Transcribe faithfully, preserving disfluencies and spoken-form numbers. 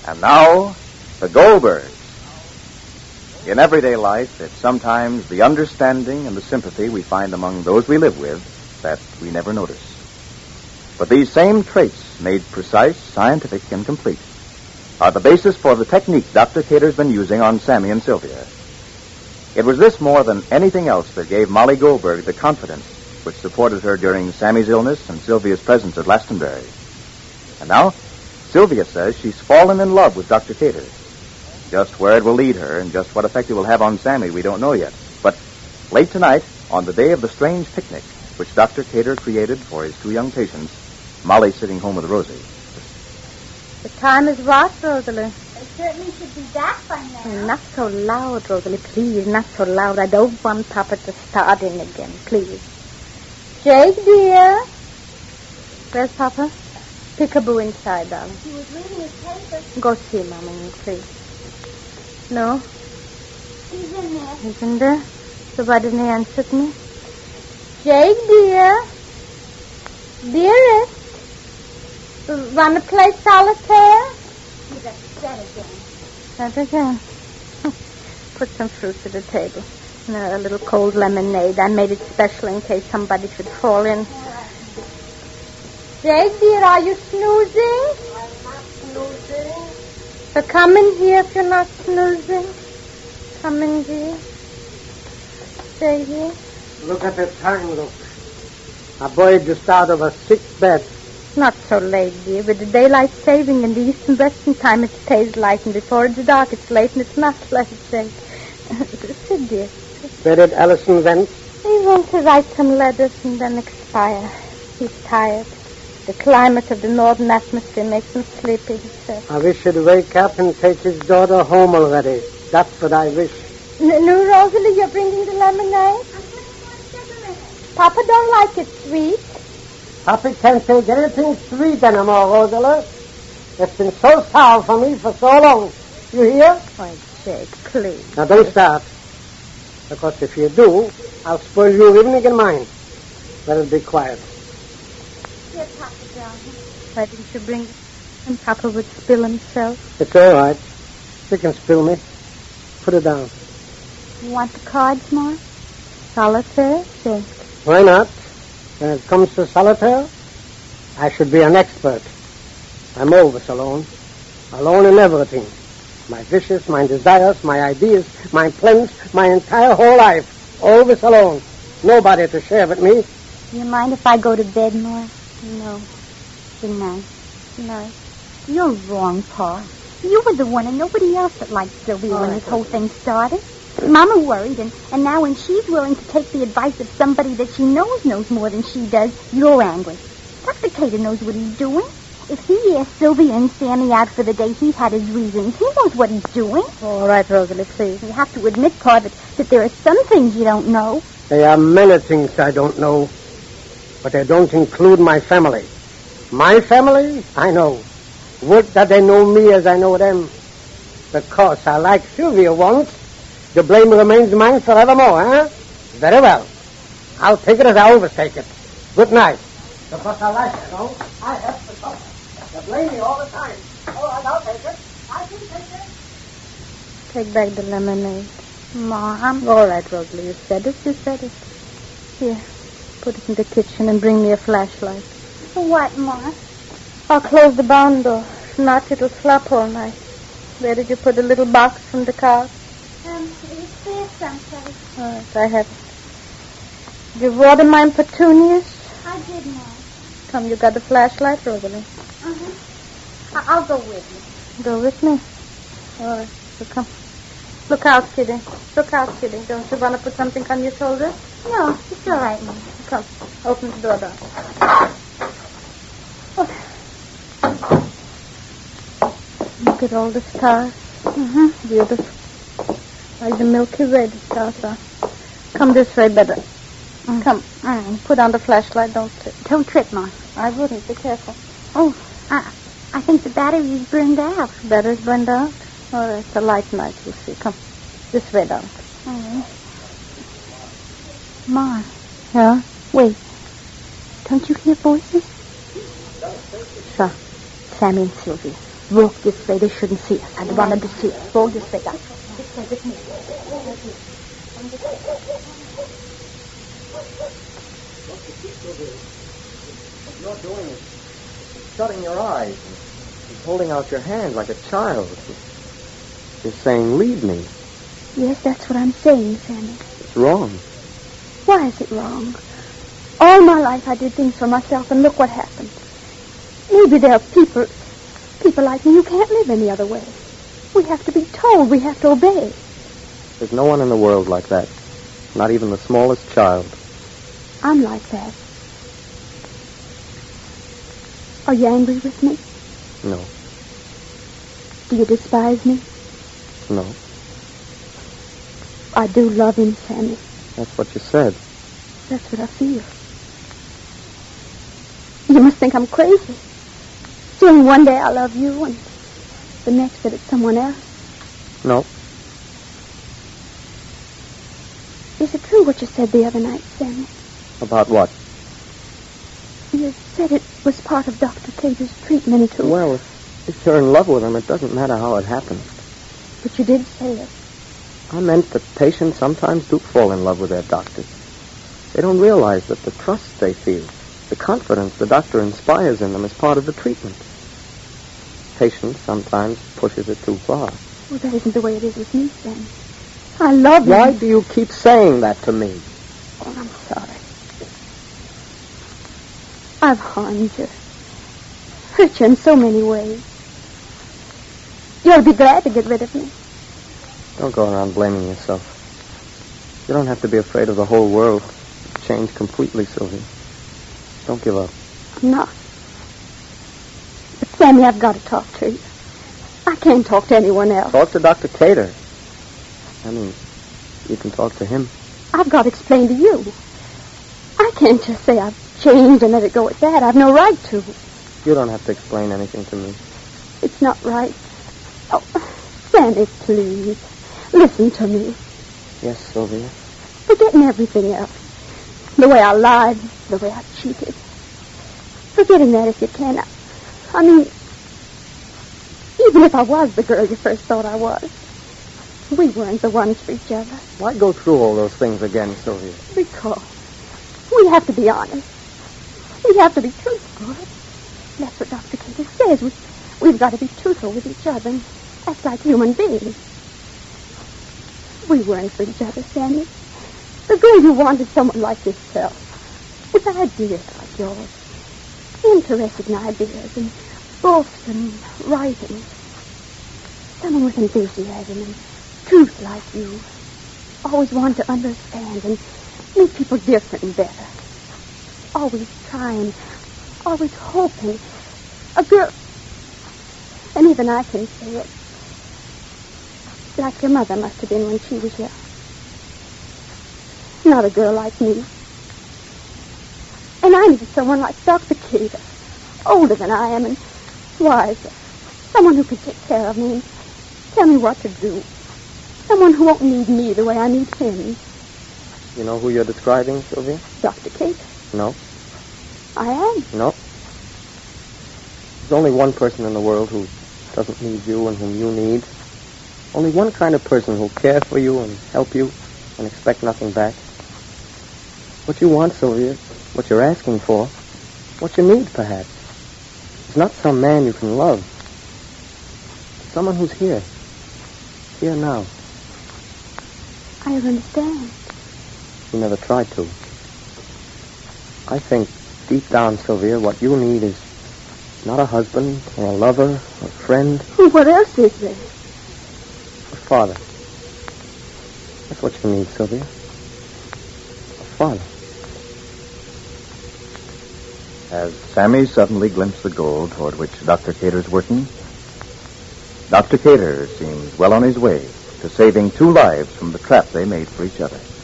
And now, the Goldbergs. In everyday life, it's sometimes the understanding and the sympathy we find among those we live with that we never notice. But these same traits, made precise, scientific, and complete, are the basis for the technique Doctor Cater's been using on Sammy and Sylvia. It was this more than anything else that gave Molly Goldberg the confidence which supported her during Sammy's illness and Sylvia's presence at Glastonbury. And now, Sylvia says she's fallen in love with Doctor Cater. Just where it will lead her and just what effect it will have on Sammy, we don't know yet. But late tonight, on the day of the strange picnic, which Doctor Cater created for his two young patients, Molly's sitting home with Rosie. The time is what, Rosalie? It certainly should be back by now. Not so loud, Rosalie, please. Not so loud. I don't want Papa to start in again, please. Jake, dear. Where's Papa? Peekaboo inside, darling. He was reading his paper. Go see Mommy, please. No? He's in there. He's in there? So why didn't he answer to me? Jake, dear. Dearest. Want to play solitaire? He's upset again. That again. Put some fruit to the table. No, a little cold lemonade. I made it special in case somebody should fall in. Jake, dear, are you snoozing? I'm not snoozing. So come in here if you're not snoozing. Come in, dear. Stay here. Look at the time, look. A boy just out of a sick bed. Not so late, dear. With the daylight saving and the east and western time, it stays light, and before it's dark, it's late, and it's not late, Jake. Sit, dear. Where did Allison went? He went to write some letters and then expire. He's tired. The climate of the northern atmosphere makes him sleepy, he said. I wish he'd wake up and take his daughter home already. That's what I wish. N- no, Rosalie, you're bringing the lemonade? I'm putting more sugar in it. Papa don't like it sweet. Papi can't take anything sweet anymore, Rosalie. It's been so sour for me for so long. You hear? Oh, Jake, please. Now, don't start. Because if you do, I'll spoil your evening and mine. Let it be quiet. Here, Papa, darling. Why didn't you bring it? And Papa would spill himself. It's all right. You can spill me. Put it down. You want the cards, Ma? Solitaire, Jake. Why not? When it comes to solitaire, I should be an expert. I'm always alone. Alone in everything. My wishes, my desires, my ideas, my plans, my entire whole life. Always alone. Nobody to share with me. Do you mind if I go to bed, Ma? No. Good night. Good night. You're wrong, Pa. You were the one and nobody else that liked Sylvia Oh, when I this see. whole thing started. Mama worried, and, and now when she's willing to take the advice of somebody that she knows knows more than she does, you're angry. Doctor Cater knows what he's doing. If he asked Sylvia and Sammy out for the day, he had his reasons. He knows what he's doing. All right, Rosalie, please. You have to admit, Pa, that, that there are some things you don't know. There are many things I don't know, but they don't include my family. My family, I know. Would that they know me as I know them. Because I like Sylvia once, the blame remains mine forevermore, huh? Very well. I'll take it as I always take it. Good night. Because I like it, no? I have to talk. They blame me all the time. All right, I'll take it. I can take it. Take back the lemonade. Ma, I'm all right, Rosalie. You said it, you said it. Here, put it in the kitchen and bring me a flashlight. For what, Ma? I'll close the barn door. If not, it'll flop all night. Where did you put the little box from the car? Um, it's there someplace. All right, I have it. Did you water my petunias? I did, Ma. Come, you got the flashlight, Rosalie? Uh-huh. I- I'll go with you. Go with me. All right, so come. Look out, Kitty. Look out, Kitty. Don't you want to put something on your shoulder? No, it's all right, Ma. Come, open the door, darling. Look at all the stars. Mm-hmm. Beautiful. Like the Milky Way, the stars are. Come this way, better. Mm. Come. Mm. Put on the flashlight. Don't trip. Don't trip, Ma. I wouldn't. Be careful. Oh, I, I think the battery is burned out. Battery's burned out? All right, it's a light night, you'll see. Come. This way, darling. All right. Ma. Yeah? Wait. Don't you hear voices? Sure. Sammy and Sylvia. Walk this way. They shouldn't see us. I wanted to see us. Walk this way, Doctor. This way with me. What you're doing is shutting your eyes and holding out your hand like a child. You're saying, lead me. Yes, that's what I'm saying, Sammy. It's wrong. Why is it wrong? All my life I did things for myself, and look what happened. Maybe there are people, people like me who can't live any other way. We have to be told. We have to obey. There's no one in the world like that. Not even the smallest child. I'm like that. Are you angry with me? No. Do you despise me? No. I do love him, Sammy. That's what you said. That's what I feel. You must think I'm crazy. Saying one day I love you and the next that it's someone else. No. Is it true what you said the other night, Sammy? About what? You said it was part of Doctor Cater's treatment to... Well, if, if you're in love with him, it doesn't matter how it happens. But you did say it. I meant that patients sometimes do fall in love with their doctors. They don't realize that the trust they feel, the confidence the doctor inspires in them is part of the treatment. Patience sometimes pushes it too far. Well, that isn't the way it is with me, Sammy. I love you. Why do you keep saying that to me? Oh, I'm sorry. I've harmed you. Hurt you in so many ways. You'll be glad to get rid of me. Don't go around blaming yourself. You don't have to be afraid of the whole world. Change completely, Sylvia. Don't give up. I'm not. But, Sammy, I've got to talk to you. I can't talk to anyone else. Talk to Doctor Cater. I mean, you can talk to him. I've got to explain to you. I can't just say I've changed and let it go at that. I've no right to. You don't have to explain anything to me. It's not right. Oh, Sammy, please. Listen to me. Yes, Sylvia. Forgetting everything else. The way I lied, the way I cheated. Forgetting that if you can. I, I mean, even if I was the girl you first thought I was, we weren't the ones for each other. Why go through all those things again, Sylvia? Because we have to be honest. We have to be truthful. That's what Doctor Cater says. We, we've got to be truthful with each other and act like human beings. We weren't for each other, Sammy. The girl you wanted someone like yourself, with ideas like yours, interested in ideas and books and writing. Someone with enthusiasm and truth like you. Always want to understand and make people different and better. Always trying, always hoping. A girl, and even I can say it, like your mother must have been when she was young. Not a girl like me. And I needed someone like Doctor Cater, older than I am and wiser. Someone who could take care of me and tell me what to do. Someone who won't need me the way I need him. You know who you're describing, Sylvia? Doctor Cater. No. I am. No. There's only one person in the world who doesn't need you and whom you need. Only one kind of person who'll care for you and help you and expect nothing back. What you want, Sylvia, what you're asking for, what you need, perhaps, is not some man you can love. It's someone who's here. Here now. I don't understand. You never tried to. I think, deep down, Sylvia, what you need is not a husband or a lover or a friend. What else is there? A father. That's what you need, Sylvia. A father. As Sammy suddenly glimpsed the goal toward which Doctor Cater's working, Doctor Cater seems well on his way to saving two lives from the trap they made for each other.